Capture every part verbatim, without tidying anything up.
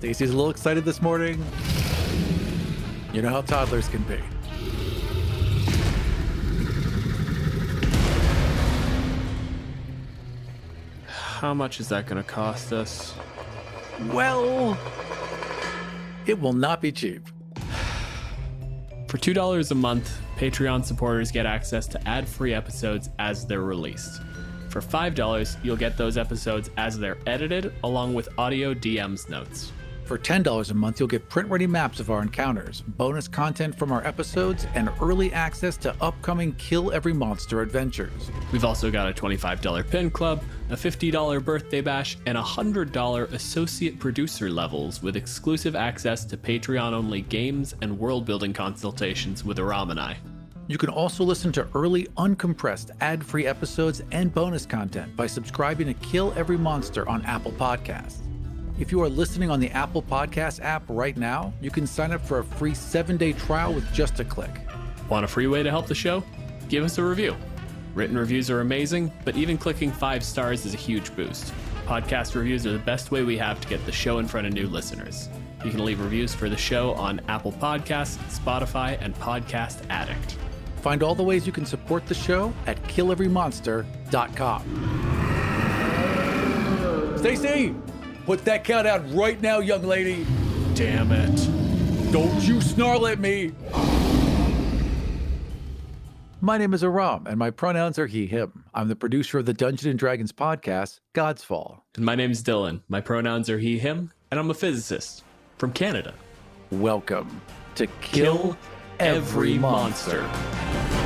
Stacy's a little excited this morning. You know how toddlers can be. How much is that going to cost us? Well, it will not be cheap. For two dollars a month, Patreon supporters get access to ad-free episodes as they're released. For five dollars, you'll get those episodes as they're edited, along with audio D Ms notes. For ten dollars a month, you'll get print-ready maps of our encounters, bonus content from our episodes, and early access to upcoming Kill Every Monster adventures. We've also got a twenty-five dollars pin club, a fifty dollars birthday bash, and one hundred dollars associate producer levels with exclusive access to Patreon-only games and world-building consultations with Aram and I. You can also listen to early, uncompressed, ad-free episodes and bonus content by subscribing to Kill Every Monster on Apple Podcasts. If you are listening on the Apple Podcast app right now, you can sign up for a free seven-day trial with just a click. Want a free way to help the show? Give us a review. Written reviews are amazing, but even clicking five stars is a huge boost. Podcast reviews are the best way we have to get the show in front of new listeners. You can leave reviews for the show on Apple Podcasts, Spotify, and Podcast Addict. Find all the ways you can support the show at kill every monster dot com. Stacy! Put that count out right now, young lady. Damn it. Don't you snarl at me. My name is Aram, and my pronouns are he, him. I'm the producer of the Dungeons and Dragons podcast, God's Fall. And my name's Dylan. My pronouns are he, him, and I'm a physicist from Canada. Welcome to Kill, Kill Every, Every Monster. Monster.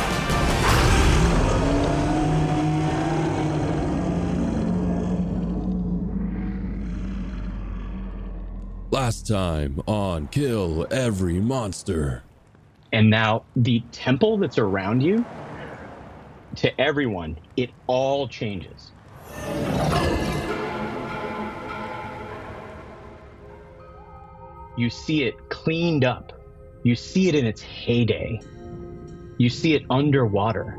Last time on Kill Every Monster. And now the temple that's around you, to everyone, it all changes. You see it cleaned up. You see it in its heyday. You see it underwater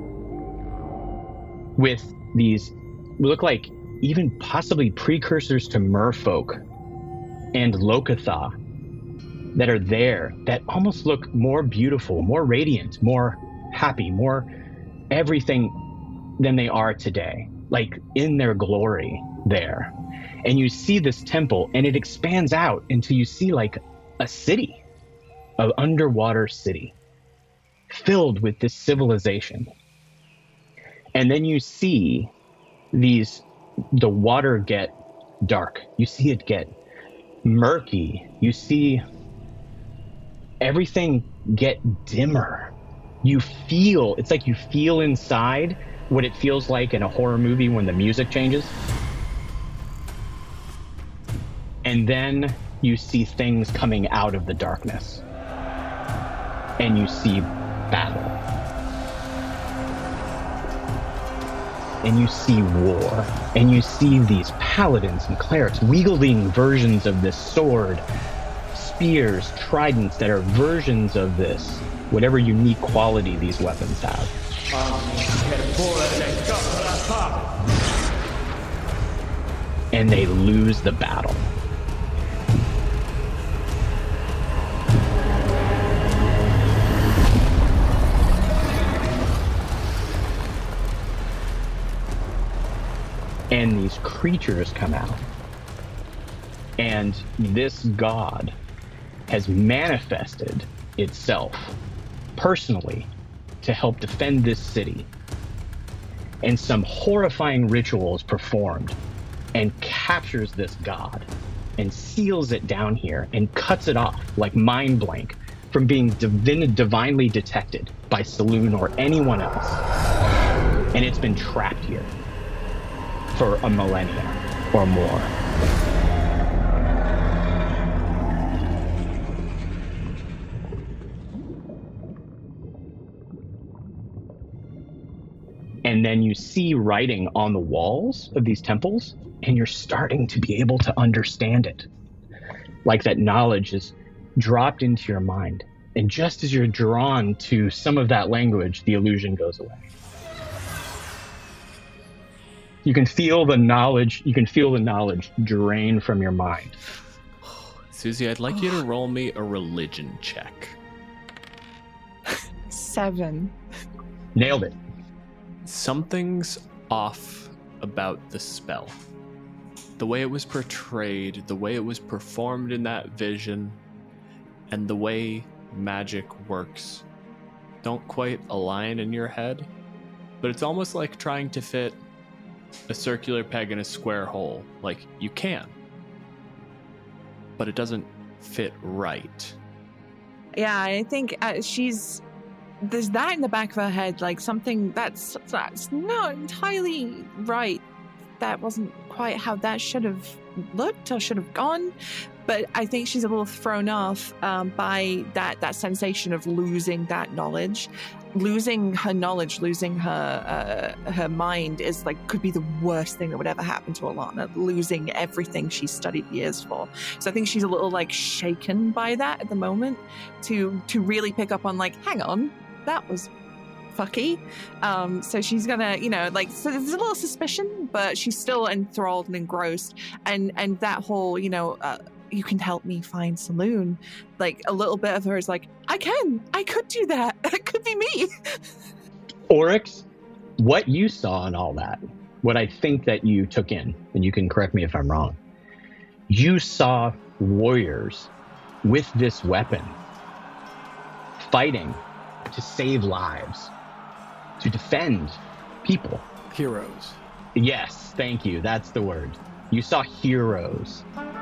with these, look like even possibly precursors to merfolk and Lokotha that are there that almost look more beautiful, more radiant, more happy, more everything than they are today, like in their glory there. And you see this temple and it expands out until you see like a city, an underwater city filled with this civilization. And then you see these, the water get dark. You see it get murky. You see everything get dimmer. You feel, it's like you feel inside what it feels like in a horror movie when the music changes. And then you see things coming out of the darkness. And you see battle. And you see war. And you see these paladins and clerics wielding versions of this sword, spears, tridents that are versions of this, whatever unique quality these weapons have. And they lose the battle. And these creatures come out. And this god has manifested itself personally to help defend this city. And some horrifying ritual is performed and captures this god and seals it down here and cuts it off like mind blank from being divin- divinely detected by Selûne or anyone else. And it's been trapped here for a millennia or more. And then you see writing on the walls of these temples, and you're starting to be able to understand it. Like that knowledge is dropped into your mind. And just as you're drawn to some of that language, the illusion goes away. You can feel the knowledge, you can feel the knowledge drain from your mind. Susie, I'd like you to roll me a religion check. Seven. Nailed it. Something's off about the spell. The way it was portrayed, the way it was performed in that vision, and the way magic works don't quite align in your head. But it's almost like trying to fit a circular peg in a square hole. Like, you can, but it doesn't fit right. Yeah, I think uh, she's... There's that in the back of her head, like something that's that's not entirely right. That wasn't quite how that should have looked or should have gone. But I think she's a little thrown off um, by that, that sensation of losing that knowledge. Losing her knowledge, losing her uh, her mind is like could be the worst thing that would ever happen to Alana. Losing everything she studied years for. So I think she's a little like shaken by that at the moment. To to really pick up on like, hang on, that was fucky. Um, so she's gonna, you know, like, so there's a little suspicion, but she's still enthralled and engrossed. And and that whole, you know, uh, you can help me find Selûne. Like a little bit of her is like, I can, I could do that. That could be me. Oryx, what you saw in all that, what I think that you took in, and you can correct me if I'm wrong, you saw warriors with this weapon fighting to save lives, to defend people. Heroes. Yes, thank you. That's the word. You saw heroes.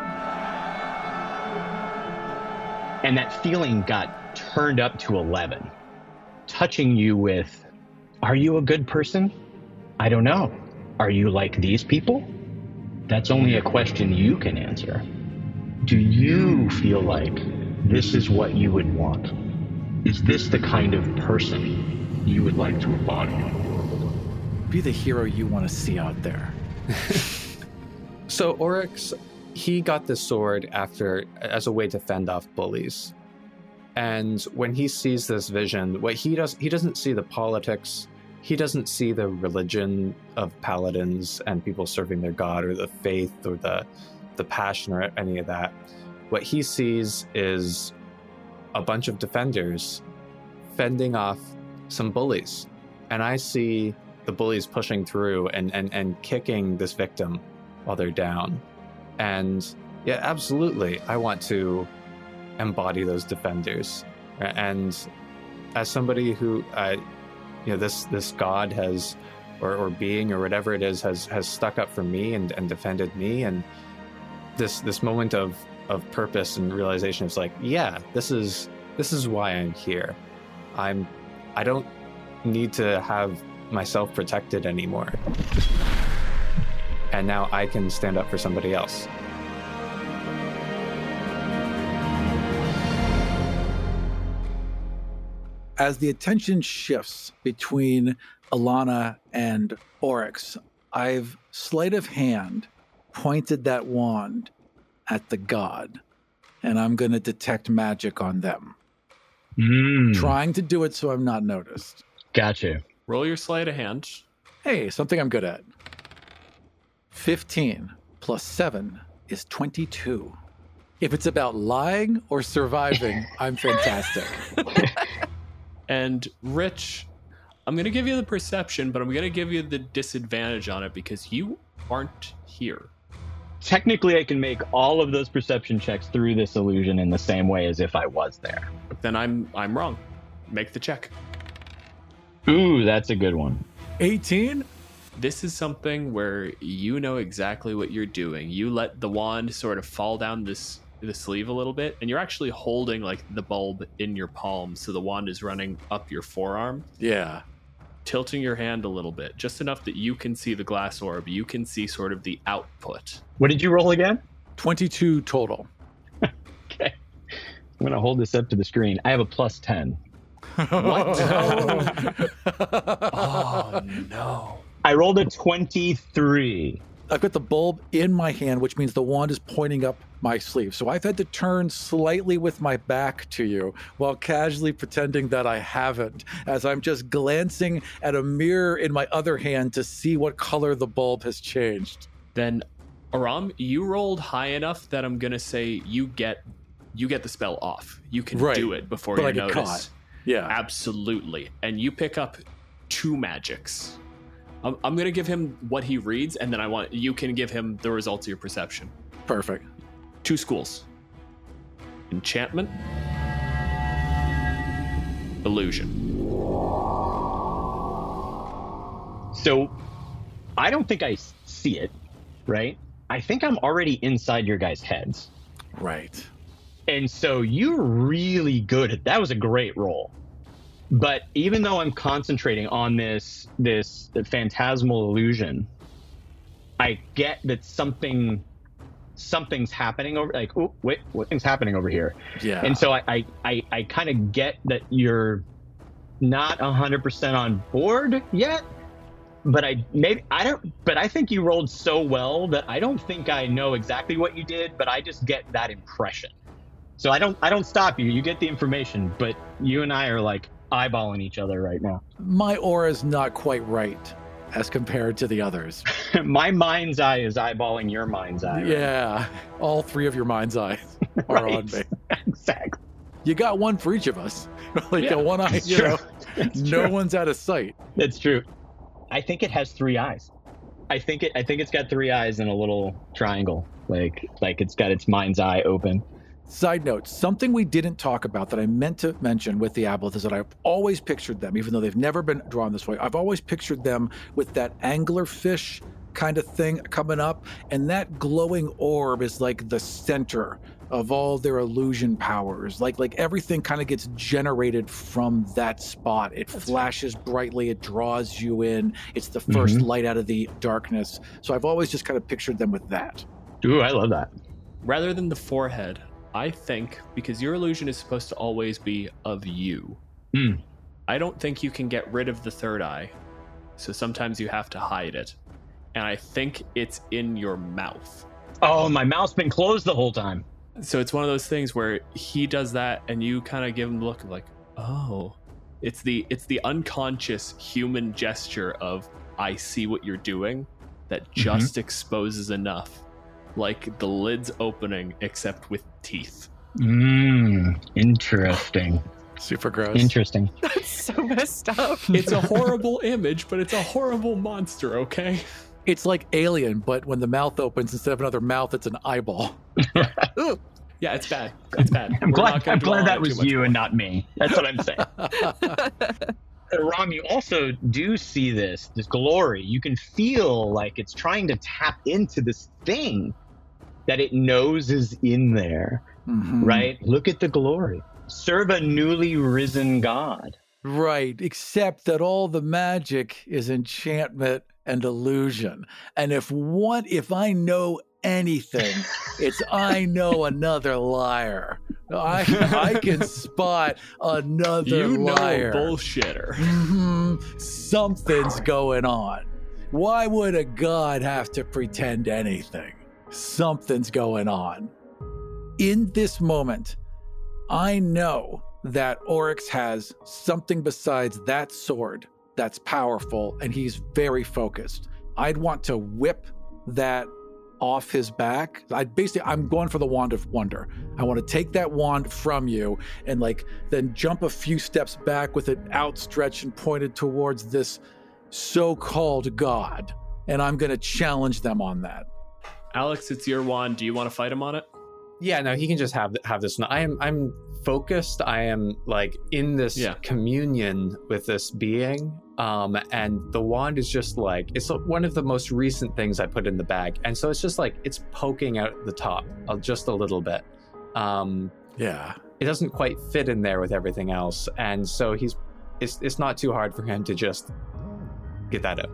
And that feeling got turned up to eleven, touching you with, are you a good person? I don't know. Are you like these people? That's only a question you can answer. Do you feel like this is what you would want? Is this the kind of person you would like to embody? Be the hero you want to see out there. So Oryx, he got this sword after as a way to fend off bullies. And when he sees this vision, what he does, he doesn't see the politics. He doesn't see the religion of paladins and people serving their god, or the faith, or the the passion, or any of that. What he sees is a bunch of defenders fending off some bullies. And I see the bullies pushing through and, and, and kicking this victim while they're down. And yeah, absolutely, I want to embody those defenders. And as somebody who, uh, you know, this this god has, or, or being, or whatever it is, has has stuck up for me and, and defended me. And this this moment of of purpose and realization is like, yeah, this is this is why I'm here. I'm I don't need to have myself protected anymore. And now I can stand up for somebody else. As the attention shifts between Alana and Oryx, I've sleight of hand pointed that wand at the god, and I'm going to detect magic on them. Mm. Trying to do it so I'm not noticed. Gotcha. Roll your sleight of hand. Hey, something I'm good at. fifteen plus seven is twenty-two. If it's about lying or surviving, I'm fantastic. And Rich, I'm going to give you the perception, but I'm going to give you the disadvantage on it because you aren't here. Technically, I can make all of those perception checks through this illusion in the same way as if I was there. Then I'm I'm wrong. Make the check. Ooh, that's a good one. eighteen? This is something where you know exactly what you're doing. You let the wand sort of fall down this the sleeve a little bit, and you're actually holding like the bulb in your palm, so the wand is running up your forearm. Yeah. Tilting your hand a little bit, just enough that you can see the glass orb. You can see sort of the output. What did you roll again? twenty-two total. Okay. I'm going to hold this up to the screen. I have a plus ten. What? Oh, no. I rolled a twenty-three. I've got the bulb in my hand, which means the wand is pointing up my sleeve. So I've had to turn slightly with my back to you while casually pretending that I haven't, as I'm just glancing at a mirror in my other hand to see what color the bulb has changed. Then Aram, you rolled high enough that I'm gonna say you get you get the spell off. You can Right. do it before But you I get notice. caught. Yeah. Absolutely. And you pick up two magics. I'm, I'm gonna give him what he reads, and then I want you can give him the results of your perception. Perfect. Two schools. Enchantment. Illusion. So I don't think I s- see it, right? I think I'm already inside your guys' heads. Right. And so you're really good at that. Was a great roll. But even though I'm concentrating on this this phantasmal illusion, I get that something something's happening over like, oh wait, what thing's happening over here? Yeah. And so I I, I, I kind of get that you're not a hundred percent on board yet. But I maybe I don't but I think you rolled so well that I don't think I know exactly what you did, but I just get that impression. So I don't I don't stop you. You get the information, but you and I are like eyeballing each other right now. My aura's not quite right as compared to the others. My mind's eye is eyeballing your mind's eye. Right? Yeah. All three of your mind's eyes are Right. on me. Exactly. You got one for each of us. Like Yeah, a one eye, It's you true. know, It's no true. one's out of sight. That's true. I think it has three eyes. I think it I think it's got three eyes and a little triangle. Like like it's got its mind's eye open. Side note, something we didn't talk about that I meant to mention with the Aboleth is that I've always pictured them, even though they've never been drawn this way, I've always pictured them with that anglerfish kind of thing coming up, and that glowing orb is like the center of all their illusion powers. Like like everything kind of gets generated from that spot. It flashes brightly, it draws you in. It's the 1st Mhm. light out of the darkness. So I've always just kind of pictured them with that. Ooh, I love that. Rather than the forehead, I think because your illusion is supposed to always be of you, Hmm. I don't think you can get rid of the third eye. So sometimes you have to hide it. And I think it's in your mouth. Oh, my mouth's been closed the whole time. So it's one of those things where he does that and you kind of give him the look of like, oh, it's the it's the unconscious human gesture of I see what you're doing that just exposes enough. Like the lid's opening except with teeth. Mmm. Interesting. Super gross. Interesting. That's so messed up. It's a horrible image, but it's a horrible monster, okay? It's like Alien, but when the mouth opens, instead of another mouth, it's an eyeball. Ooh. Yeah, it's bad. It's bad. I'm We're glad, not gonna I'm dwell glad on that it was too much you more. and not me. That's what I'm saying. Rom, you also do see this, this glory. You can feel like it's trying to tap into this thing that it knows is in there, Mhm. right? Look at the glory. Serve a newly risen God. Right, except that all the magic is enchantment and illusion. And if what if I know anything, it's I know another liar. I I can spot another You know liar. a bullshitter. hmm Something's going on. Why would a god have to pretend anything? Something's going on. In this moment, I know that Oryx has something besides that sword that's powerful, and he's very focused. I'd want to whip that off his back. I basically, I'm going for the Wand of Wonder. I want to take that wand from you and like then jump a few steps back with it outstretched and pointed towards this so-called god. And I'm going to challenge them on that. Alex, it's your wand. Do you want to fight him on it? Yeah, no, he can just have have this. I am I'm focused. I am like in this Yeah. communion with this being. Um, and the wand is just like it's one of the most recent things I put in the bag, and so it's just like it's poking out the top uh, just a little bit. Um, Yeah. it doesn't quite fit in there with everything else, and so he's it's it's not too hard for him to just get that out.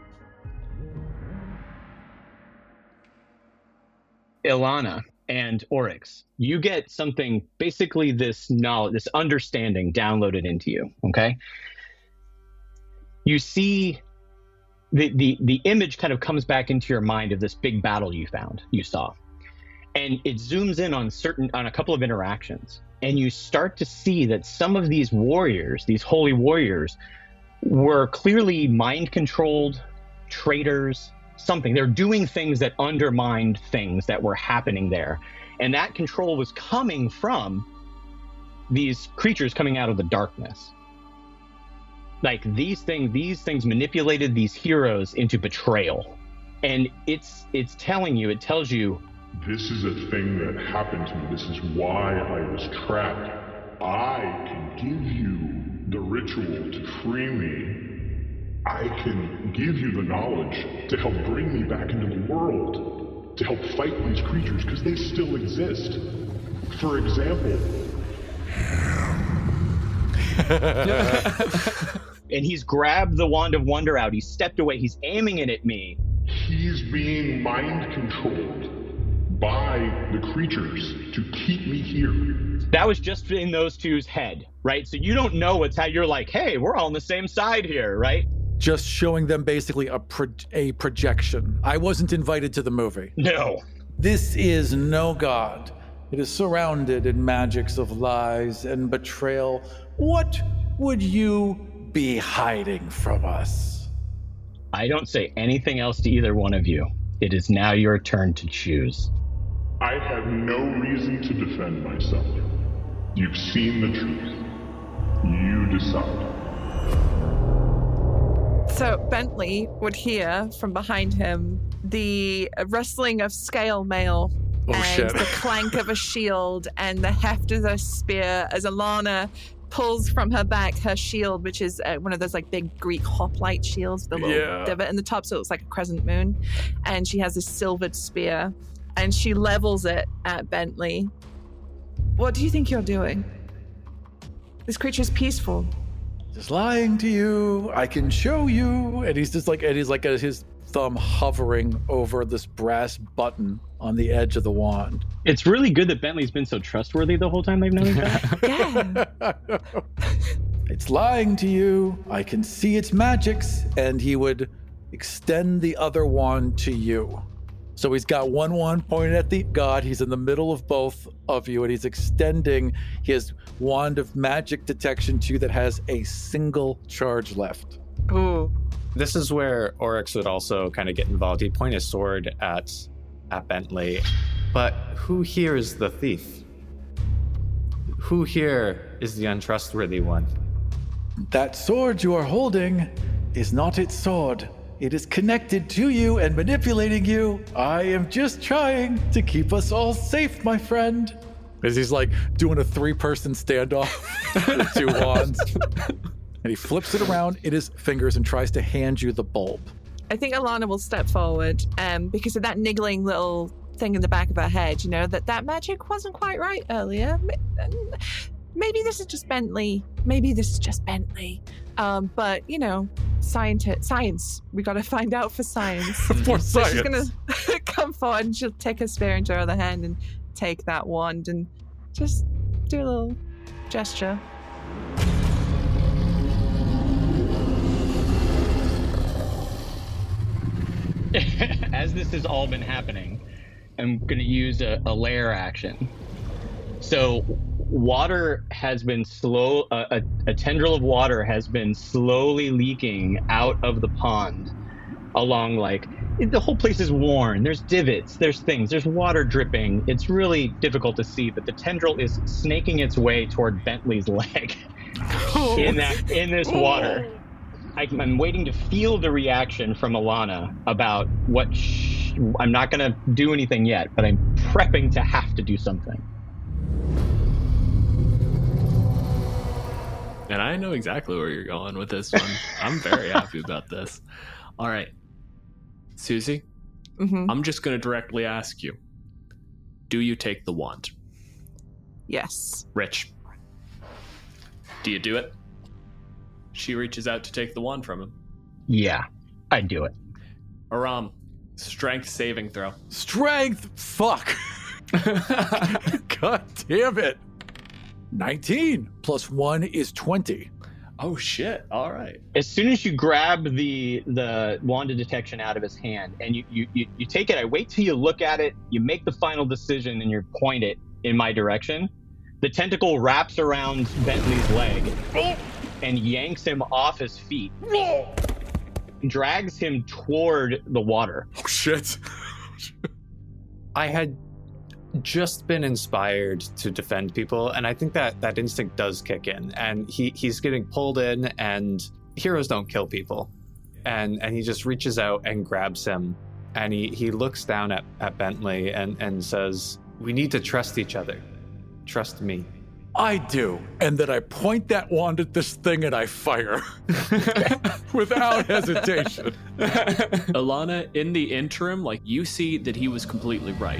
Ilana and Oryx, you get something, basically this knowledge, this understanding downloaded into you, okay? You see the, the, the image kind of comes back into your mind of this big battle you found, you saw. And it zooms in on certain, on a couple of interactions. And you start to see that some of these warriors, these holy warriors, were clearly mind-controlled traitors, something. They're doing things that undermined things that were happening there. And that control was coming from these creatures coming out of the darkness. Like these things, these things manipulated these heroes into betrayal. And it's it's telling you, it tells you, this is a thing that happened to me. This is why I was trapped. I can give you the ritual to free me. I can give you the knowledge to help bring me back into the world, to help fight these creatures, because they still exist. For example... And he's grabbed the Wand of Wonder out. He's stepped away. He's aiming it at me. He's being mind-controlled by the creatures to keep me here. That was just in those two's head, right? So you don't know what's how you're like, hey, we're all on the same side here, right? Just showing them basically a pro- a projection. I wasn't invited to the movie. No. This is no god. It is surrounded in magics of lies and betrayal. What would you be hiding from us? I don't say anything else to either one of you. It is now your turn to choose. I have no reason to defend myself. You've seen the truth. You decide. So Bentley would hear from behind him the rustling of scale mail Oh, and shit. the clank of a shield and the heft of a spear as Alana pulls from her back her shield, which is uh, one of those like big Greek hoplite shields with a little Yeah. divot in the top, so it looks like a crescent moon. And she has this silvered spear, and she levels it at Bentley. What do you think you're doing? This creature's peaceful. Just lying to you. I can show you. And he's just like, and he's like, uh, his thumb hovering over this brass button on the edge of the wand. It's really good that Bentley's been so trustworthy the whole time they've known each other. Yeah. It's lying to you. I can see its magics. And he would extend the other wand to you. So he's got one wand pointed at the god. He's in the middle of both of you, and he's extending his wand of magic detection to you that has a single charge left. Ooh. This is where Oryx would also kind of get involved. He'd point his sword at at Bentley. But who here is the thief? Who here is the untrustworthy one? That sword you are holding is not its sword. It is connected to you and manipulating you. I am just trying to keep us all safe, my friend. As he's like doing a three-person standoff with two wands. And he flips it around in his fingers and tries to hand you the bulb. I think Alana will step forward um, because of that niggling little thing in the back of her head, you know, that that magic wasn't quite right earlier. Maybe this is just Bentley. Maybe this is just Bentley. Um, but, you know, scienti- science. We got to find out for science. For So science. she's going to come forward and she'll take her spear into her other hand and take that wand and just do a little gesture. As this has all been happening, I'm going to use a, a layer action. So water has been slow, uh, a, a tendril of water has been slowly leaking out of the pond along, like, it, the whole place is worn. There's divots, there's things, there's water dripping. It's really difficult to see, but the tendril is snaking its way toward Bentley's leg in that in this water. I, I'm waiting to feel the reaction from Alana about what sh- I'm not going to do anything yet, but I'm prepping to have to do something. And I know exactly where you're going with this one. I'm very happy about this. All right. Susie, Mm-hmm. I'm just going to directly ask you, do you take the wand? Yes. Rich, do you do it? She reaches out to take the wand from him. Yeah, I'd do it. Aram, strength saving throw. Strength? Fuck. God damn it. nineteen plus one is twenty. Oh shit! All right. As soon as you grab the the wand of detection out of his hand and you, you, you, you take it, I wait till you look at it, you make the final decision and you point it in my direction. The tentacle wraps around Bentley's leg and yanks him off his feet. drags him toward the water. Oh, shit. I had just been inspired to defend people, and I think that that instinct does kick in, and he he's getting pulled in, and heroes don't kill people, and and he just reaches out and grabs him, and he he looks down at, at Bentley and and says, "We need to trust each other. Trust me." I do. And then I point that wand at this thing and I fire without hesitation. Ilana, in the interim, like, you see that he was completely right.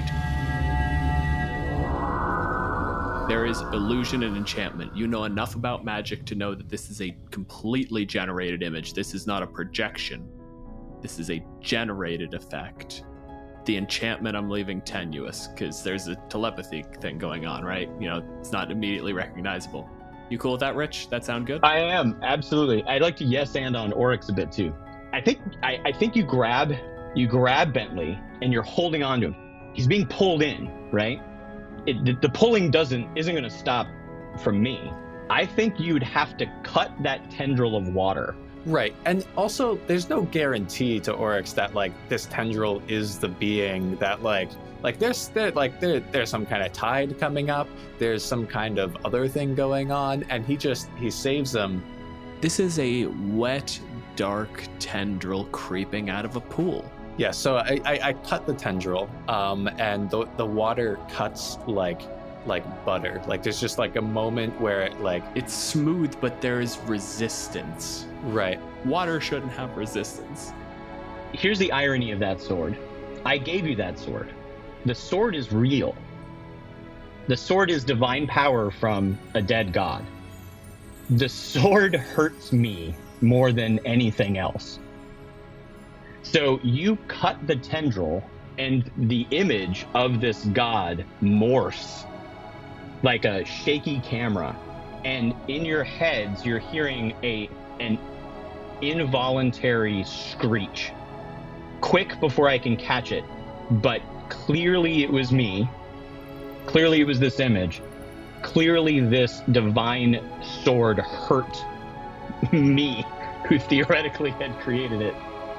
There is illusion and enchantment. You know enough about magic to know that this is a completely generated image. This is not a projection. This is a generated effect. The enchantment I'm leaving tenuous because there's a telepathy thing going on, right? You know, it's not immediately recognizable. You cool with that, Rich? That sound good? I am, absolutely. I'd like to yes and on Oryx a bit too. I think I, I think you grab you grab Bentley and you're holding on to him. He's being pulled in, right? It, the, the pulling doesn't isn't going to stop from me. I think you'd have to cut that tendril of water. Right, and also there's no guarantee to Oryx that like this tendril is the being that like like there's there like there there's some kind of tide coming up, there's some kind of other thing going on, and he just he saves them. This is a wet, dark tendril creeping out of a pool. Yeah, so I I, I cut the tendril, um, and the the water cuts like like butter. Like there's just like a moment where it like It's smooth, but there is resistance. right. Water shouldn't have resistance. Here's the irony of that sword. I gave you that sword. The sword is real. The sword is divine power from a dead god. The sword hurts me more than anything else. So you cut the tendril and the image of this god morphs like a shaky camera, and in your heads you're hearing a an involuntary screech, quick before I can catch it, but clearly it was me, clearly it was this image, clearly this divine sword hurt me, who theoretically had created it.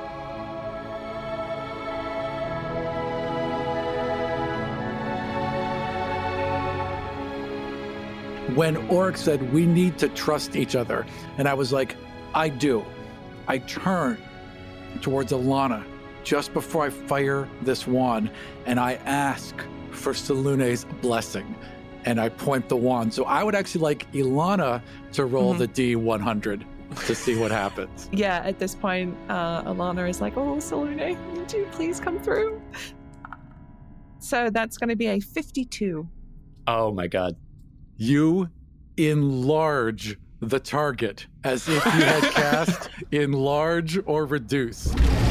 When Oryx said, we need to trust each other, and I was like, I do. I turn towards Ilana just before I fire this wand, and I ask for Salune's blessing, and I point the wand. So I would actually like Ilana to roll Mm-hmm. the D one hundred to see what happens. Yeah, at this point, uh, Ilana is like, oh, Salune, would you please come through? So that's going to be a fifty-two. Oh my god. You enlarge the target as if you had cast enlarge or reduce.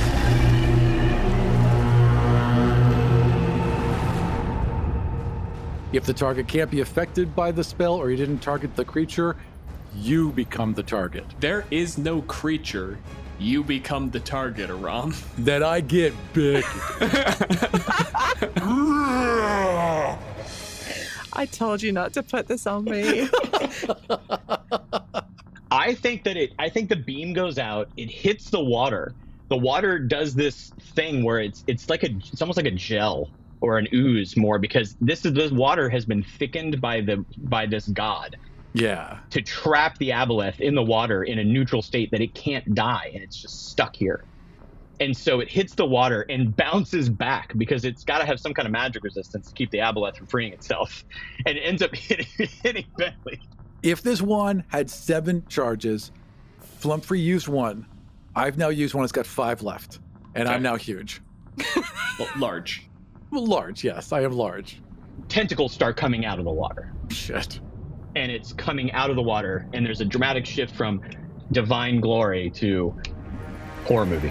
If the target can't be affected by the spell or you didn't target the creature, you become the target. There is no creature. You become the target, Aram. Then I get big. I told you not to put this on me. I think that it, I think the beam goes out, it hits the water. The water does this thing where it's, it's like a, it's almost like a gel or an ooze more, because this is, this water has been thickened by the, by this god Yeah. to trap the aboleth in the water in a neutral state that it can't die, and it's just stuck here. And so it hits the water and bounces back because it's got to have some kind of magic resistance to keep the aboleth from freeing itself, and it ends up hitting, hitting Bentley. If this one had seven charges, Flumfrey used one. I've now used one. It's got five left, and Okay. I'm now huge. Well, large. Well, large, yes, I am large. Tentacles start coming out of the water, Shit. and it's coming out of the water, and there's a dramatic shift from divine glory to horror movie.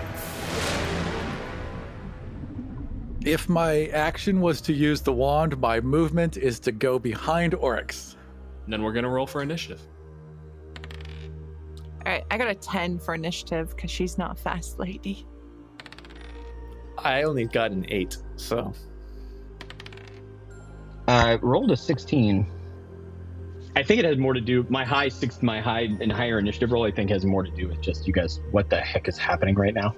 If my action was to use the wand, my movement is to go behind Oryx. And then we're going to roll for initiative. All right, I got a ten for initiative because she's not a fast lady. I only got an eight, so I rolled a sixteen. I think it has more to do. My high six, my high and higher initiative roll, I think, has more to do with just you guys. What the heck is happening right now?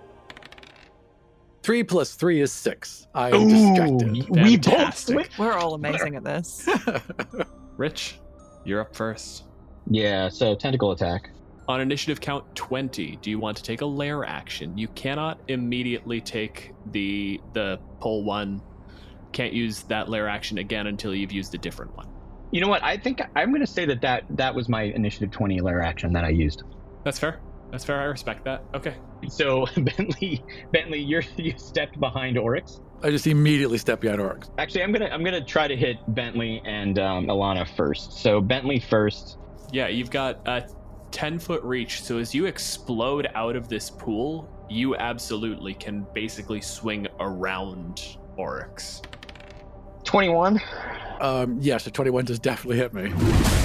Three plus three is six. I am distracted. We both. Fantastic. We're all amazing at this. Rich, you're up first. Yeah. So tentacle attack. On initiative count twenty, do you want to take a lair action? You cannot immediately take the the pull one. Can't use that lair action again until you've used a different one. You know what? I think I'm going to say that, that that was my initiative twenty lair action that I used. That's fair. That's fair. I respect that. Okay. So Bentley, Bentley, you're you stepped behind Oryx. I just immediately step behind Oryx. Actually, I'm gonna I'm gonna try to hit Bentley and um, Alana first. So Bentley first. Yeah, you've got a ten foot reach. So as you explode out of this pool, you absolutely can basically swing around Oryx. twenty-one. Um, yes, a twenty-one does definitely hit me.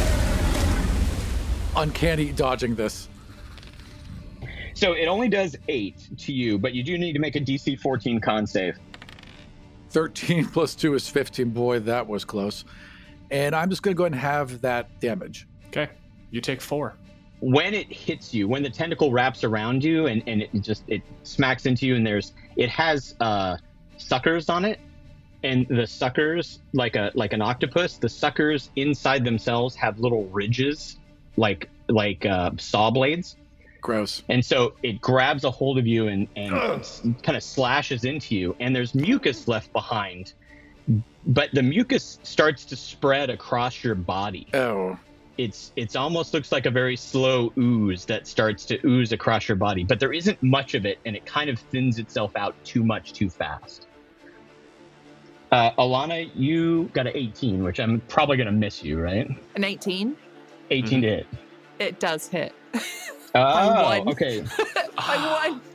Uncanny dodging this. So it only does eight to you, but you do need to make a D C fourteen con save. thirteen plus two is fifteen. Boy, that was close. And I'm just going to go ahead and have that damage. Okay. You take four. When it hits you, when the tentacle wraps around you and, and it just it smacks into you, and there's it has uh, suckers on it, and the suckers, like a like an octopus, the suckers inside themselves have little ridges, like like uh, saw blades. Gross. And so it grabs a hold of you and, and kind of slashes into you, and there's mucus left behind, but the mucus starts to spread across your body. Oh. It's it's almost looks like a very slow ooze that starts to ooze across your body, but there isn't much of it, and it kind of thins itself out too much too fast. Uh, Alana, you got an eighteen, which I'm probably going to miss you, right? An eighteen? eighteen mm-hmm. to hit. It does hit. Oh, won. Okay. I won.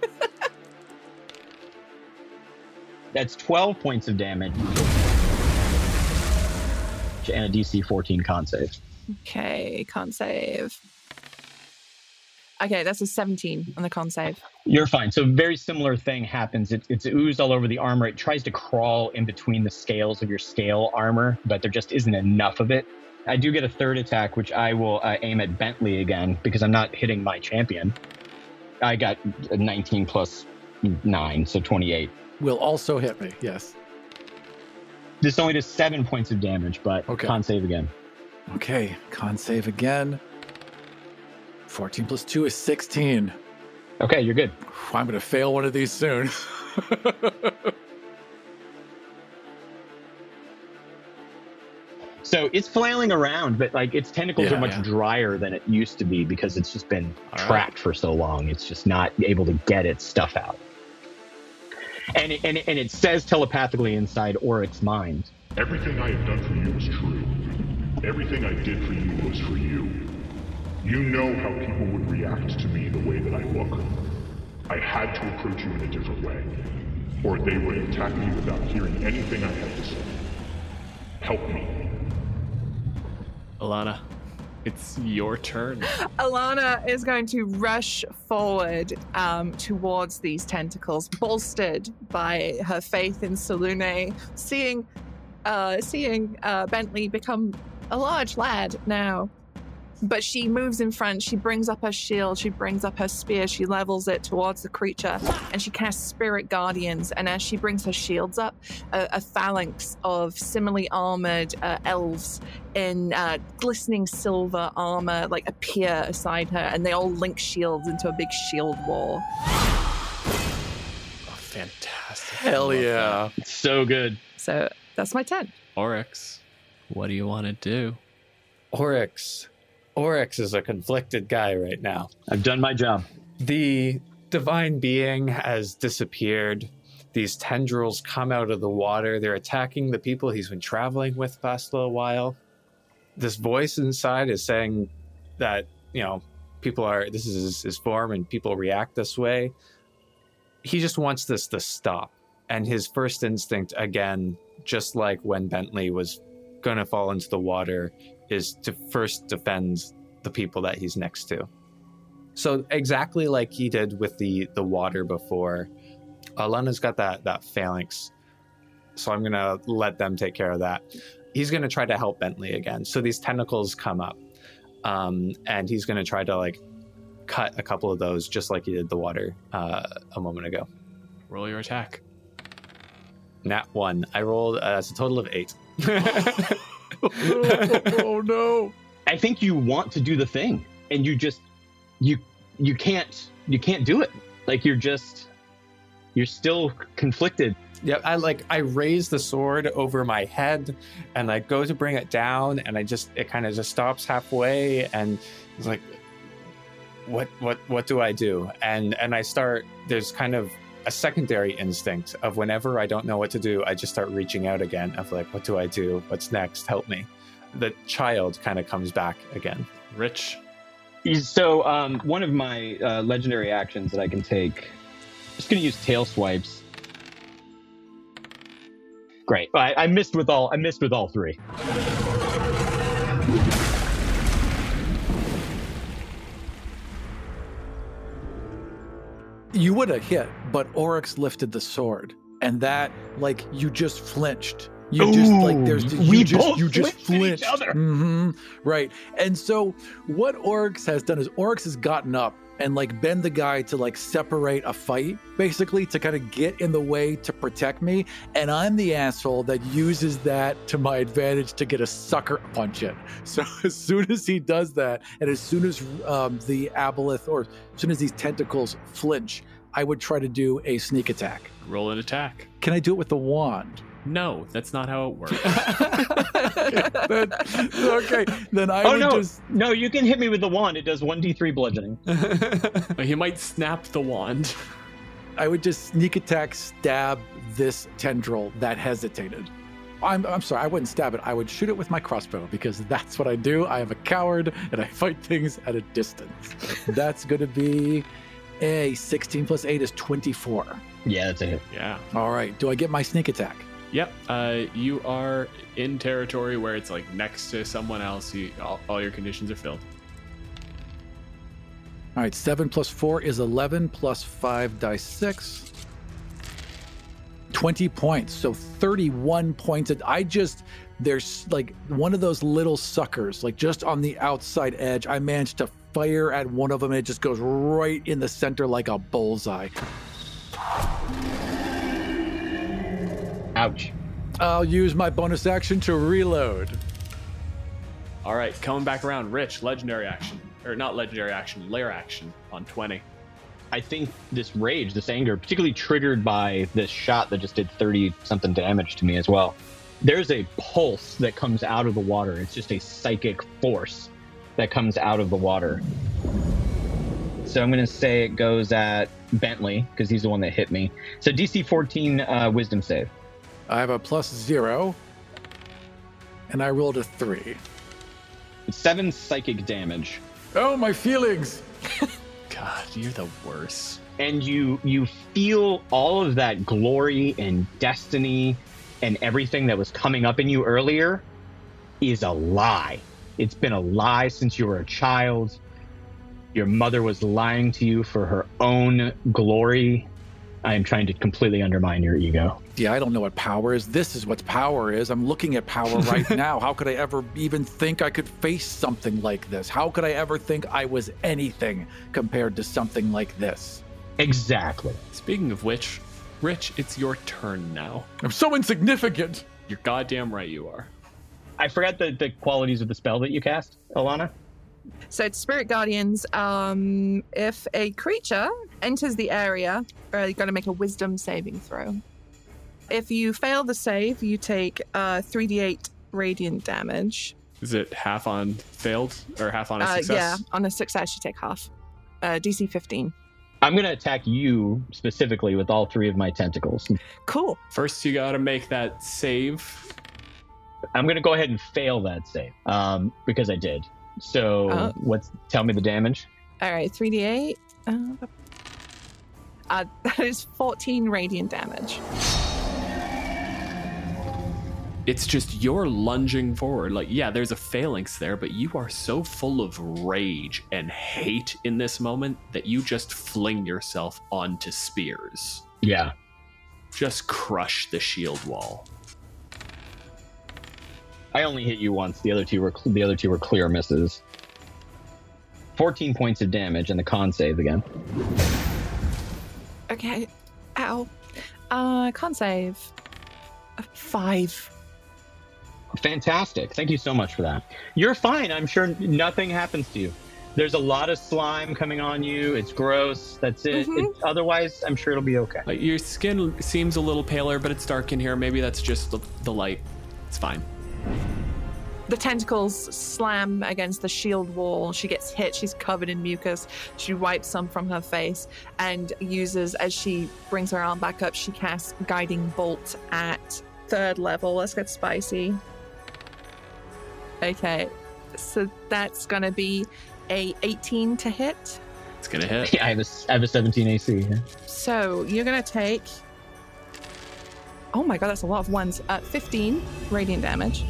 That's twelve points of damage. And a D C fourteen con save. Okay, con save. Okay, that's a seventeen on the con save. You're fine. So very similar thing happens. It, it's oozed all over the armor. It tries to crawl in between the scales of your scale armor, but there just isn't enough of it. I do get a third attack, which I will uh, aim at Bentley again, because I'm not hitting my champion. I got a nineteen plus nine, so twenty-eight. Will also hit me, yes. This only does seven points of damage, but okay. Con save again. Okay, con save again. fourteen plus two is sixteen. Okay, you're good. I'm going to fail one of these soon. So it's flailing around, but like its tentacles yeah, are much yeah. drier than it used to be because it's just been All trapped right. for so long. It's just not able to get its stuff out. And it, and, it, and it says telepathically inside Oryx's mind. Everything I have done for you is true. Everything I did for you was for you. You know how people would react to me the way that I look. I had to approach you in a different way, or they would attack me without hearing anything I had to say. Help me. Alana, it's your turn. Alana is going to rush forward um, towards these tentacles, bolstered by her faith in Selune, seeing uh, seeing uh, Bentley become a large lad now. But she moves in front, she brings up her shield, she brings up her spear, she levels it towards the creature, and she casts Spirit Guardians. And as she brings her shields up, a, a phalanx of similarly armored uh, elves in uh, glistening silver armor like appear beside her, and they all link shields into a big shield wall. Oh, fantastic. Hell I love yeah. It's so good. So that's my turn. that. Oryx, what do you want to do? Oryx. Oryx is a conflicted guy right now. I've done my job. The divine being has disappeared. These tendrils come out of the water. They're attacking the people he's been traveling with past a little while. This voice inside is saying that, you know, people are, this is his, his form and people react this way. He just wants this to stop. And his first instinct, again, just like when Bentley was going to fall into the water, is to first defend the people that he's next to. So exactly like he did with the, the water before, Alana's got that, that phalanx. So I'm going to let them take care of that. he's going to try to help Bentley again. So these tentacles come up, um, and he's going to try to like cut a couple of those, just like he did the water uh, a moment ago. Roll your attack. Nat one. I rolled uh, as a total of eight. Oh no! I think you want to do the thing, and you just you you can't you can't do it. Like you're just you're still conflicted. Yeah, I like I raise the sword over my head, and I go to bring it down, and I just it kind of just stops halfway, and it's like, what what what do I do? And and I start. There's kind of a secondary instinct of whenever I don't know what to do, I just start reaching out again. Of like, what do I do? What's next? Help me. The child kind of comes back again. Rich. So um, one of my uh, legendary actions that I can take, I'm just gonna use tail swipes. Great. I, I missed with all. I missed with all three. You would have hit, but Oryx lifted the sword, and that, like, you just flinched. You just like there's you we just both you just flinched flinched. at each other. Mm-hmm. Right. And so what Oryx has done is Oryx has gotten up and like been the guy to like separate a fight, basically, to kind of get in the way to protect me. And I'm the asshole that uses that to my advantage to get a sucker punch in. So as soon as he does that, and as soon as um, the aboleth, or as soon as these tentacles flinch, I would try to do a sneak attack. Roll an attack. Can I do it with the wand? No, that's not how it works. then, okay, then I oh would no, just... no! You can hit me with the wand. It does one d three bludgeoning. He might snap the wand. I would just sneak attack stab this tendril that hesitated. I'm, I'm sorry, I wouldn't stab it. I would shoot it with my crossbow because that's what I do. I am a coward and I fight things at a distance. That's going to be a sixteen plus eight is twenty-four. Yeah, that's a hit. Yeah. All right, do I get my sneak attack? Yep. Uh, you are in territory where it's like next to someone else. You, all, all your conditions are filled. All right, seven plus four is eleven, plus five dice six. twenty points, so thirty-one points. I just, there's like one of those little suckers, like just on the outside edge. I managed to fire at one of them and it just goes right in the center like a bullseye. Ouch. I'll use my bonus action to reload. All right, coming back around. Rich, legendary action. Or not legendary action, lair action on twenty. I think this rage, this anger, particularly triggered by this shot that just did thirty something damage to me as well. There's a pulse that comes out of the water. It's just a psychic force that comes out of the water. So I'm going to say it goes at Bentley because he's the one that hit me. So D C fourteen uh, wisdom save. I have a plus zero, and I rolled a three. It's seven psychic damage. Oh, my feelings! God, you're the worst. And you you feel all of that glory and destiny and everything that was coming up in you earlier is a lie. It's been a lie since you were a child. Your mother was lying to you for her own glory. I am trying to completely undermine your ego. Yeah, I don't know what power is. This is what power is. I'm looking at power right now. How could I ever even think I could face something like this? How could I ever think I was anything compared to something like this? Exactly. Speaking of which, Rich, it's your turn now. I'm so insignificant. You're goddamn right you are. I forgot the, the qualities of the spell that you cast, Alana. So it's Spirit Guardians. Um, if a creature enters the area, uh, you've got to make a Wisdom saving throw. If you fail the save, you take uh, three d eight radiant damage. Is it half on failed or half on a Uh, success? yeah, on a success, you take half. Uh, D C fifteen. I'm going to attack you specifically with all three of my tentacles. Cool. First, you got to make that save. I'm going to go ahead and fail that save um, because I did. So Oh. what's tell me the damage? All right, three d eight. Uh, uh, that is fourteen radiant damage. It's just you're lunging forward. Like, yeah, there's a phalanx there, but you are so full of rage and hate in this moment that you just fling yourself onto spears. Yeah. Just crush the shield wall. I only hit you once. The other two were the other two were clear misses. fourteen points of damage and the con save again. Okay. Ow. Uh, con save. Five. Fantastic. Thank you so much for that. You're fine. I'm sure nothing happens to you. There's a lot of slime coming on you. It's gross. That's it. Mm-hmm. it otherwise, I'm sure it'll be okay. Like, your skin seems a little paler, but it's dark in here. Maybe that's just the, the light. It's fine. The tentacles slam against the shield wall. She gets hit. She's covered in mucus. She wipes some from her face and uses, as she brings her arm back up, she casts Guiding Bolt at third level. Let's get spicy. Okay, so that's going to be a eighteen to hit. It's gonna hit. Yeah, I have a, I have a seventeen A C. Yeah. So you're going to take... Oh my god, that's a lot of ones. Uh, fifteen radiant damage.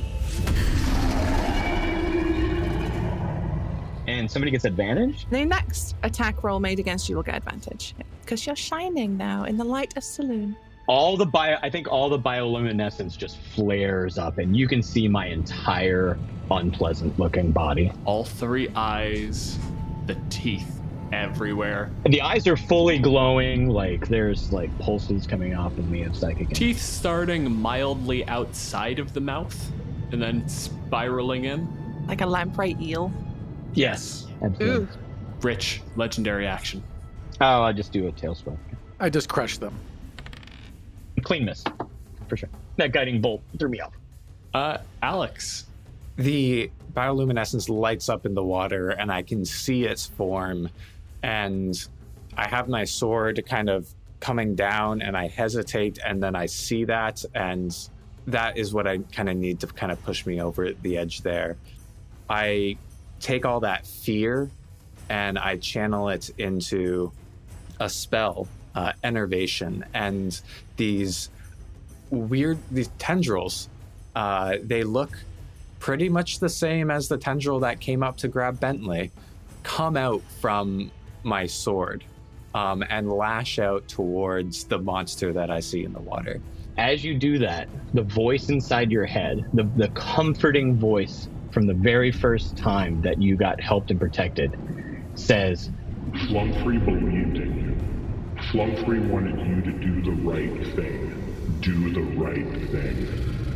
And somebody gets advantage? The next attack roll made against you will get advantage. Because you're shining now in the light of Saloon. All the bio, I think all the bioluminescence just flares up, and you can see my entire unpleasant-looking body. All three eyes, the teeth everywhere. The eyes are fully glowing, like there's like pulses coming off of me of psychic. Teeth starting mildly outside of the mouth, and then spiraling in. Like a lamprey eel. Yes, absolutely. Ooh. Rich, legendary action. Oh, I'll just do a tail spell. I just crushed them. Clean miss, for sure. That guiding bolt threw me off. Uh, Alex. The bioluminescence lights up in the water, and I can see its form. And I have my sword kind of coming down, and I hesitate, and then I see that, and that is what I kind of need to kind of push me over the edge there. I take all that fear, and I channel it into a spell, uh, Enervation, and these weird these tendrils. Uh, they look pretty much the same as the tendril that came up to grab Bentley, come out from my sword um, and lash out towards the monster that I see in the water. As you do that, the voice inside your head, the, the comforting voice from the very first time that you got helped and protected, says, Flumfree believed in you. Flumfree wanted you to do the right thing. Do the right thing.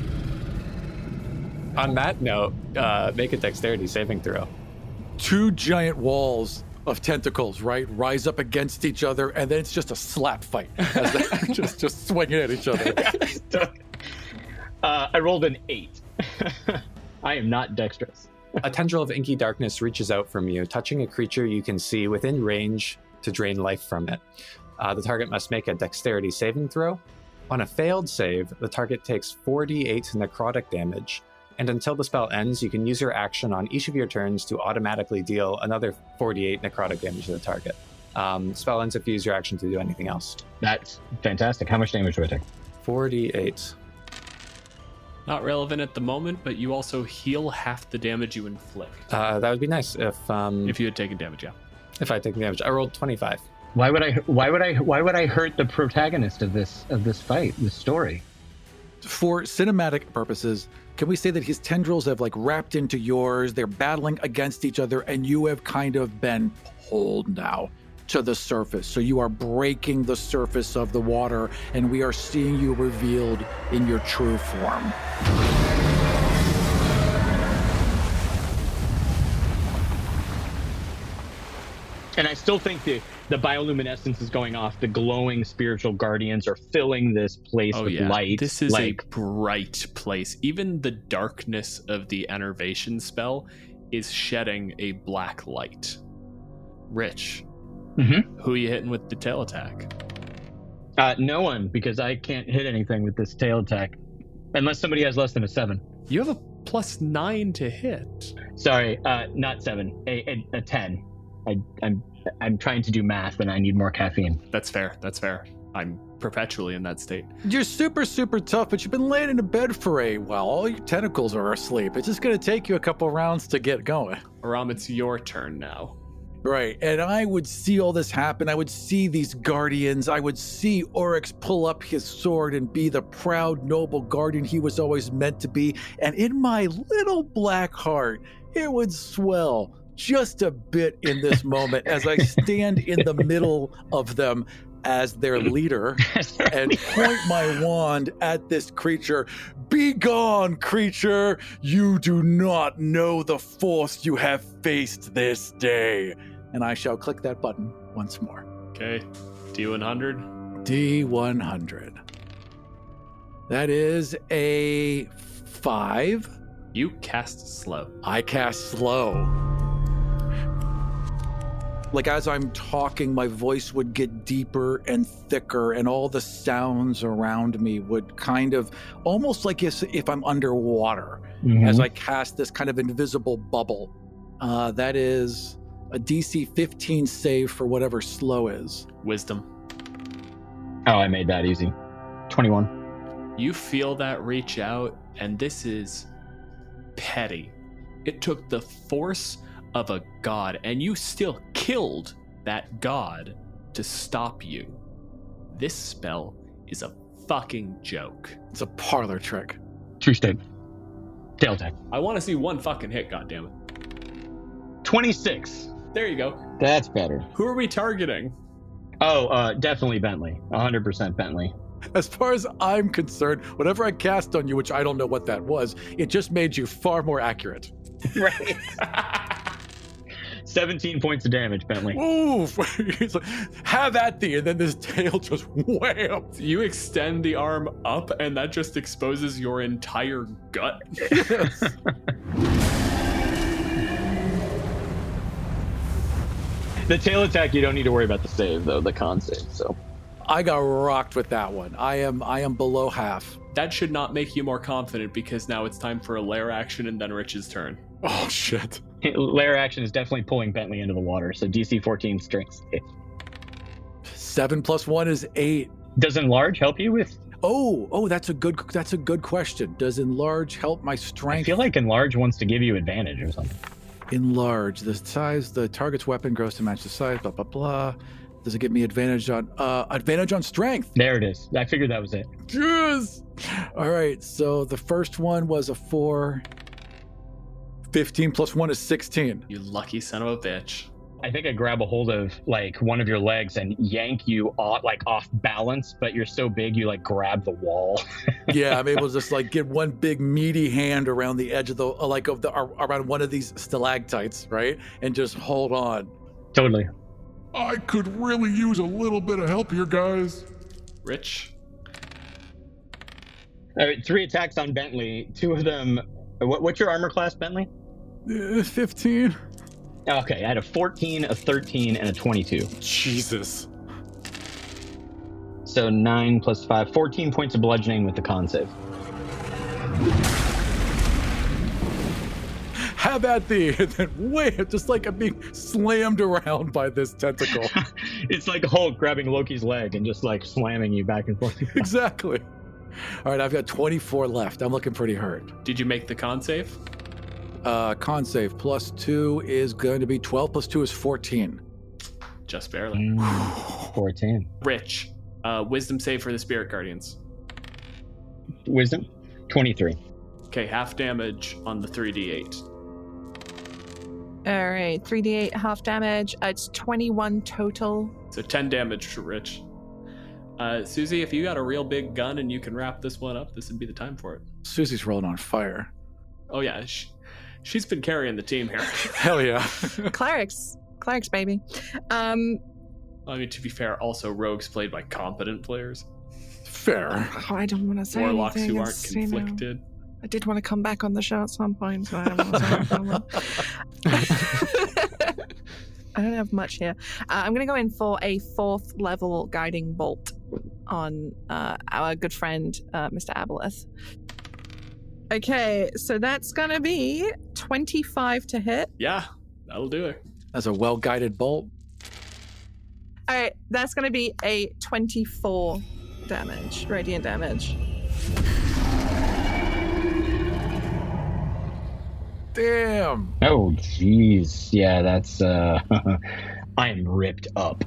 On that note, uh, make a dexterity saving throw. Two giant walls of tentacles, right, rise up against each other, and then it's just a slap fight as they're just just swinging at each other. uh, I rolled an eight. I am not dexterous. A tendril of inky darkness reaches out from you, touching a creature you can see within range to drain life from it. Uh, the target must make a dexterity saving throw. On a failed save, the target takes four d eight necrotic damage, and until the spell ends, you can use your action on each of your turns to automatically deal another four d eight necrotic damage to the target. Um, spell ends if you use your action to do anything else. That's fantastic. How much damage do I take? four d eight. Not relevant at the moment, but you also heal half the damage you inflict. Uh, that would be nice if um, If you had taken damage, yeah. if I take damage. I rolled twenty-five. Why would I? Why would I? Why would I hurt the protagonist of this of this fight, this story? For cinematic purposes, can we say that his tendrils have like wrapped into yours? They're battling against each other, and you have kind of been pulled now to the surface. So you are breaking the surface of the water, and we are seeing you revealed in your true form. And I still think the, the bioluminescence is going off. The glowing spiritual guardians are filling this place Oh with yeah, light. this is like, a bright place. Even the darkness of the Enervation spell is shedding a black light. Rich, Mhm. who are you hitting with the tail attack? uh, no one, because I can't hit anything with this tail attack. Unless somebody has less than a seven. You have a plus nine to hit. Sorry, uh, not seven, a, a, a ten. I, I'm I'm trying to do math and I need more caffeine. That's fair. That's fair. I'm perpetually in that state. You're super, super tough, but you've been laying in a bed for a while. All your tentacles are asleep. It's just going to take you a couple rounds to get going. Aram, it's your turn now. Right. And I would see all this happen. I would see these guardians. I would see Oryx pull up his sword and be the proud, noble guardian he was always meant to be. And in my little black heart, it would swell just a bit in this moment as I stand in the middle of them as their leader and point my wand at this creature. Be gone, creature! You do not know the force you have faced this day. And I shall click that button once more. Okay. D one hundred. D one hundred. That is a five. You cast slow. I cast slow. Like as I'm talking, my voice would get deeper and thicker, and all the sounds around me would kind of almost like if, if I'm underwater mm-hmm. as I cast this kind of invisible bubble. Uh, that is a D C fifteen save for whatever slow is. Wisdom. Oh, I made that easy. twenty-one. You feel that reach out, and this is petty. It took the force of a god, and you still killed that god to stop you. This spell is a fucking joke. It's a parlor trick. True state. Tail attack. I want to see one fucking hit, goddammit. twenty-six. There you go. That's better. Who are we targeting? Oh, uh, definitely Bentley. one hundred percent Bentley. As far as I'm concerned, whatever I cast on you, which I don't know what that was, it just made you far more accurate. Right. seventeen points of damage, Bentley. Oof! He's like, have at thee, and then this tail just wham! You extend the arm up, and that just exposes your entire gut. Yes. The tail attack, you don't need to worry about the save, though, the con save, so. I got rocked with that one. I am I am below half. That should not make you more confident, because now it's time for a lair action and then Rich's turn. Oh, shit. Lair action is definitely pulling Bentley into the water, so D C fourteen strength save. Seven plus one is eight. Does enlarge help you with? Oh, oh, that's a good that's a good question. Does enlarge help my strength? I feel like enlarge wants to give you advantage or something. Enlarge the size, the target's weapon grows to match the size. Blah blah blah. Does it give me advantage on uh advantage on strength? There it is. I figured that was it. Yes. All right. So the first one was a four. fifteen plus one is sixteen. You lucky son of a bitch. I think I grab a hold of like one of your legs and yank you off, like off balance, but you're so big you like grab the wall. Yeah, I'm able to just like get one big meaty hand around the edge of the like of the around one of these stalactites, right, and just hold on. Totally. I could really use a little bit of help here, guys. Rich. All right, three attacks on Bentley. Two of them. What, what's your armor class, Bentley? Uh, fifteen. Okay, I had a fourteen, a thirteen, and a twenty-two. Jesus. So nine plus five, fourteen points of bludgeoning with the con save. Have at thee, and then wait, just like I'm being slammed around by this tentacle. It's like Hulk grabbing Loki's leg and just like slamming you back and forth. Exactly. All right, I've got twenty-four left. I'm looking pretty hurt. Did you make the con save? Uh, con save plus two is going to be twelve plus two is fourteen. Just barely. Mm, fourteen. Rich, uh, wisdom save for the spirit guardians. Wisdom? twenty-three. Okay, half damage on the three d eight. All right, three d eight half damage. Uh, it's twenty-one total. So ten damage to Rich. Uh, Susie, if you got a real big gun and you can wrap this one up, this would be the time for it. Susie's rolling on fire. Oh yeah, she, she's been carrying the team here. Hell yeah. Clerics. Clerics, baby. Um, I mean, to be fair, also rogues played by competent players. Fair. oh, I don't want to say Warlocks anything. who aren't It's, you know, conflicted. I did want to come back on the show at some point, so I don't want to say I don't have much here. Uh, I'm going to go in for a fourth level guiding bolt on uh, our good friend, uh, Mister Aboleth. Okay, so that's going to be twenty-five to hit. Yeah, that'll do it. That's a well-guided bolt. All right, that's going to be a twenty-four damage, radiant damage. Damn. Oh, jeez. Yeah, that's, uh, I am ripped up.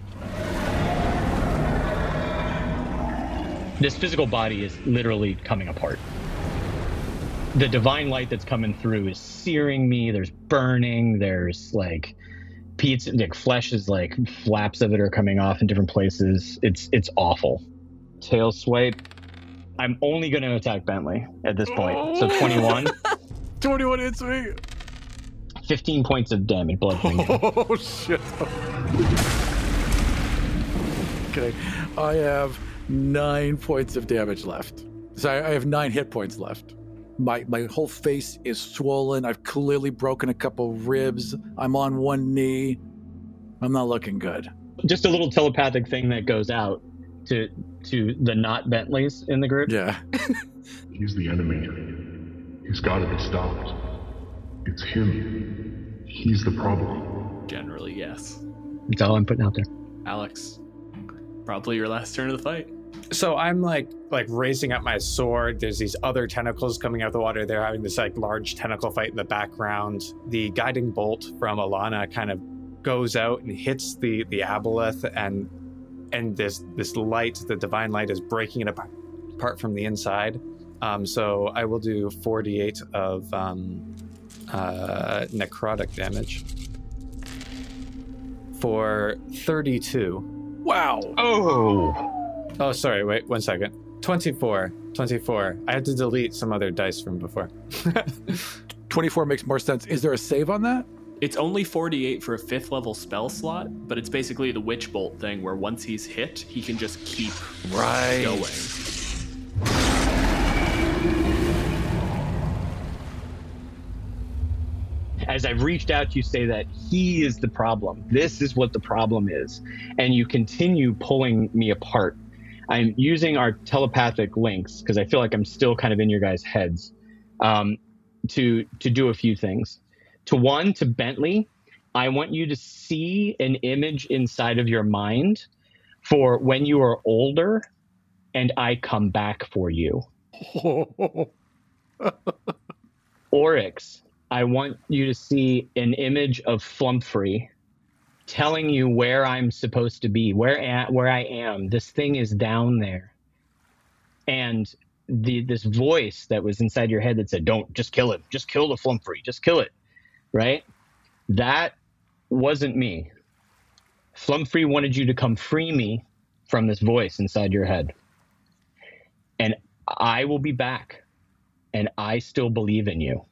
This physical body is literally coming apart. The divine light that's coming through is searing me. There's burning. There's like pizza, like flesh is like flaps of it are coming off in different places. It's it's awful. Tail swipe. I'm only going to attack Bentley at this point. So twenty-one. twenty-one hits me. fifteen points of damage, bludgeoning. Oh shit. Okay, I have nine points of damage left. So I, I have nine hit points left. My my whole face is swollen. I've clearly broken a couple ribs. I'm on one knee. I'm not looking good. Just a little telepathic thing that goes out to to the not Bentleys in the group. Yeah. He's the enemy. He's got to be stopped. It's him. He's the problem. Generally, yes. That's all I'm putting out there. Alex, probably your last turn of the fight. So I'm like like raising up my sword. There's these other tentacles coming out of the water. They're having this like large tentacle fight in the background. The guiding bolt from Alana kind of goes out and hits the the aboleth, and and this this light, the divine light, is breaking it apart, apart from the inside. Um, so I will do forty-eight of um, uh, necrotic damage for thirty-two. Wow. Oh. Oh, sorry. Wait, one second. twenty-four. twenty-four. I had to delete some other dice from before. twenty-four makes more sense. Is there a save on that? It's only forty-eight for a fifth level spell slot, but it's basically the witch bolt thing where once he's hit, he can just keep right. going. As I've reached out, you say that he is the problem. This is what the problem is. And you continue pulling me apart. I'm using our telepathic links, because I feel like I'm still kind of in your guys' heads, um, to to do a few things. To one, to Bentley, I want you to see an image inside of your mind for when you are older and I come back for you. Oryx, I want you to see an image of Flumphrey telling you where I'm supposed to be, where at, where I am. This thing is down there. And the this voice that was inside your head that said, don't, just kill it. Just kill the Flumphrey. Just kill it. Right? That wasn't me. Flumphrey wanted you to come free me from this voice inside your head. And I will be back. And I still believe in you.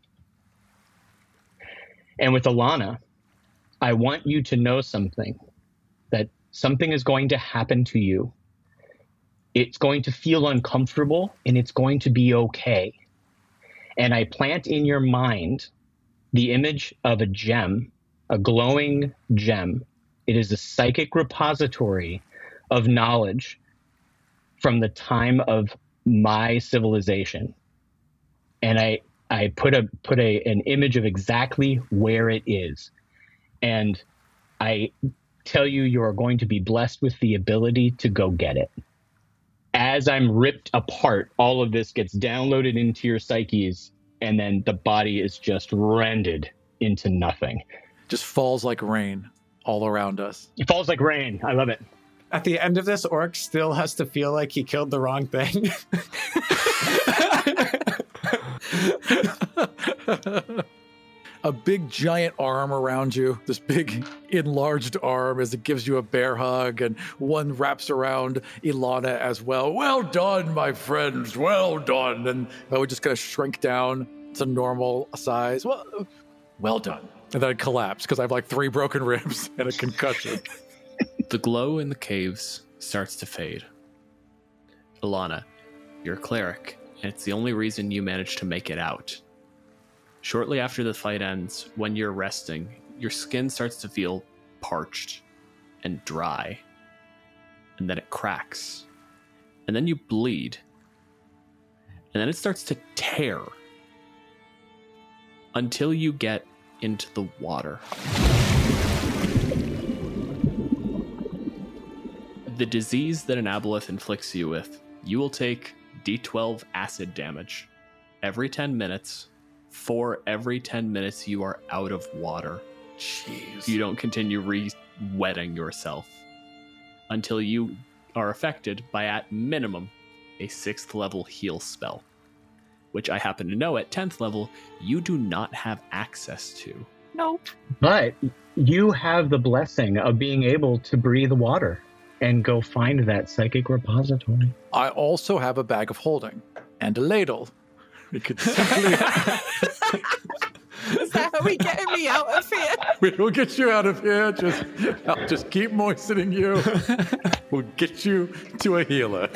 And with Alana, I want you to know something, that something is going to happen to you. It's going to feel uncomfortable, and it's going to be okay. And I plant in your mind the image of a gem, a glowing gem. It is a psychic repository of knowledge from the time of my civilization. And I I put a put a an image of exactly where it is. And I tell you, you are going to be blessed with the ability to go get it. As I'm ripped apart, all of this gets downloaded into your psyches, and then the body is just rended into nothing. Just falls like rain all around us. It falls like rain. I love it. At the end of this, Orc still has to feel like he killed the wrong thing. A big giant arm around you, this big enlarged arm as it gives you a bear hug, and one wraps around Ilana as well. Well done, my friends, well done. And I would just kind of shrink down to normal size. Well, well done. And then I collapse because I have like three broken ribs and a concussion. The glow in the caves starts to fade. Ilana, you're a cleric, and it's the only reason you managed to make it out. Shortly after the fight ends, when you're resting, your skin starts to feel parched and dry. And then it cracks. And then you bleed. And then it starts to tear. Until you get into the water. The disease that an aboleth inflicts you with, you will take D twelve acid damage every ten minutes for every ten minutes you are out of water. Jeez. You don't continue re-wetting yourself until you are affected by, at minimum, a sixth level heal spell, which I happen to know at tenth level you do not have access to. Nope. But you have the blessing of being able to breathe water and go find that psychic repository. I also have a bag of holding and a ladle. We could simply... Is that how we get me out of here? We will get you out of here. Just, I'll just keep moistening you. We'll get you to a healer.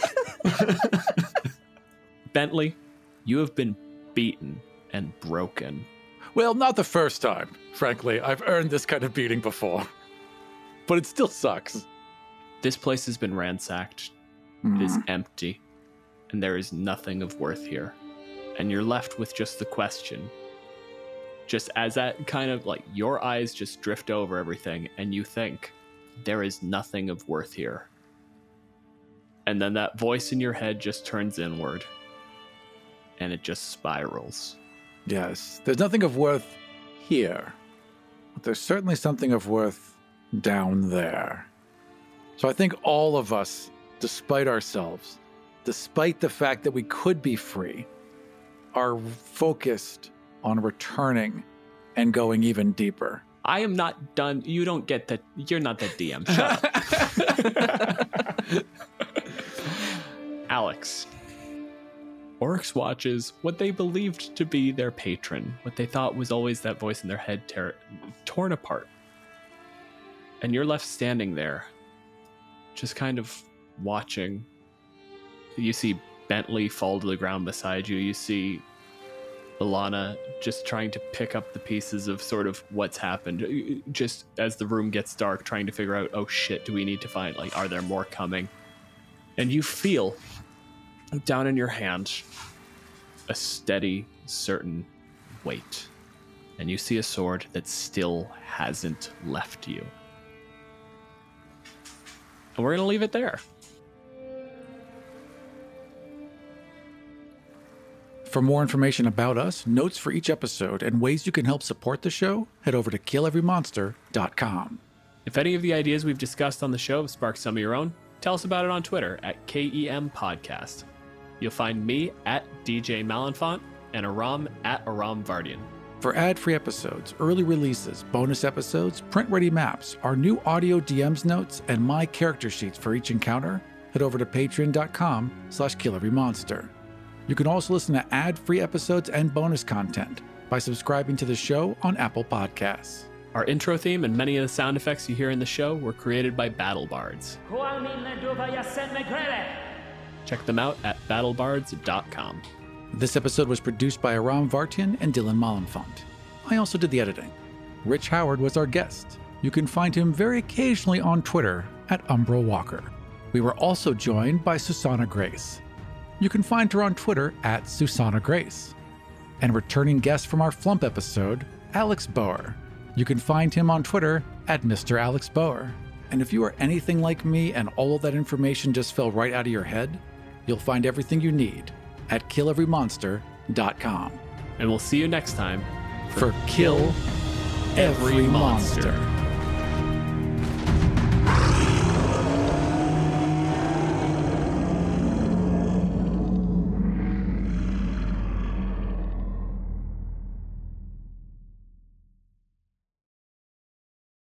Bentley, you have been beaten and broken. Well, not the first time. Frankly, I've earned this kind of beating before. But it still sucks. This place has been ransacked. Mm. It is empty. And there is nothing of worth here. And you're left with just the question. Just as that kind of, like, your eyes just drift over everything, and you think, there is nothing of worth here. And then that voice in your head just turns inward. And it just spirals. Yes, there's nothing of worth here. But there's certainly something of worth down there. So I think all of us, despite ourselves, despite the fact that we could be free, are focused on returning and going even deeper. I am not done. You don't get that. You're not that D M. Shut up. Alex. Oryx watches what they believed to be their patron, what they thought was always that voice in their head tear, torn apart. And you're left standing there, just kind of watching. You see Bentley fall to the ground beside you. You see Ilana just trying to pick up the pieces of sort of what's happened. Just as the room gets dark, trying to figure out, oh shit, do we need to find, like, are there more coming? And you feel down in your hand a steady, certain weight. And you see a sword that still hasn't left you. And we're going to leave it there. For more information about us, notes for each episode, and ways you can help support the show, head over to kill every monster dot com. If any of the ideas we've discussed on the show have sparked some of your own, tell us about it on Twitter at K E M Podcast. You'll find me at D J Malenfant and Aram at Aram Vardian. For ad-free episodes, early releases, bonus episodes, print-ready maps, our new audio D Ms notes, and my character sheets for each encounter, head over to patreon.com slash kill-every-monster. You can also listen to ad-free episodes and bonus content by subscribing to the show on Apple Podcasts. Our intro theme and many of the sound effects you hear in the show were created by Battle Bards. Check them out at battle bards dot com. This episode was produced by Aram Vartian and Dylan Malenfant. I also did the editing. Rich Howard was our guest. You can find him very occasionally on Twitter at Umbro Walker. We were also joined by Susanna Grace. You can find her on Twitter at Susanna Grace. And returning guest from our Flump episode, Alex Boer. You can find him on Twitter at Mister Alex Boer. And if you are anything like me and all of that information just fell right out of your head, you'll find everything you need at kill every monster dot com. And we'll see you next time for, for Kill Every, every Monster. monster.